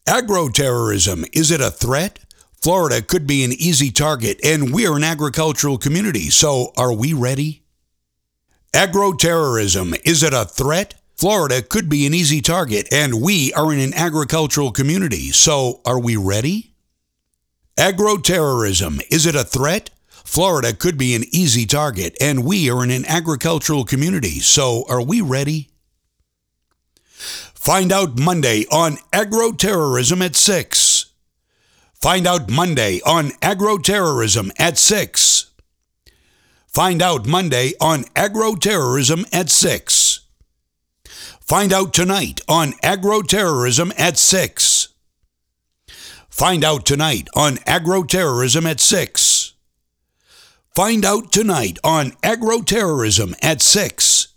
Agroterrorism, is it a threat? Florida could be an easy target, and we're an agricultural community, so are we ready? Agroterrorism, is it a threat? Florida could be an easy target, and we are in an agricultural community, so are we ready? Agroterrorism, is it a threat? Florida could be an easy target, and we are in an agricultural community, so are we ready? Find out Monday on Agroterrorism at 6. Find out Monday on Agroterrorism at 6. Find out Monday on Agroterrorism at 6. Find out tonight on Agroterrorism at 6. Find out tonight on Agroterrorism at 6. Find out tonight on Agroterrorism at 6.